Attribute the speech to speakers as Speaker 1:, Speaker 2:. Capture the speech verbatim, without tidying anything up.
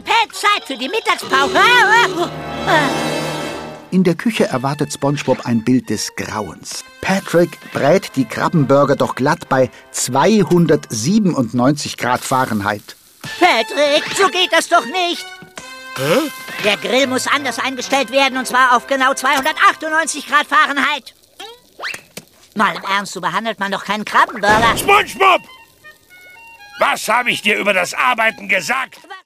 Speaker 1: Pat, Zeit für die Mittagspause.
Speaker 2: In der Küche erwartet SpongeBob ein Bild des Grauens. Patrick brät die Krabbenburger doch glatt bei zweihundertsiebenundneunzig Grad Fahrenheit.
Speaker 1: Patrick, so geht das doch nicht.
Speaker 3: Hä?
Speaker 1: Der Grill muss anders eingestellt werden, und zwar auf genau zweihundertachtundneunzig Grad Fahrenheit. Mal im Ernst, so behandelt man doch keinen Krabbenburger.
Speaker 3: SpongeBob! Was habe ich dir über das Arbeiten gesagt?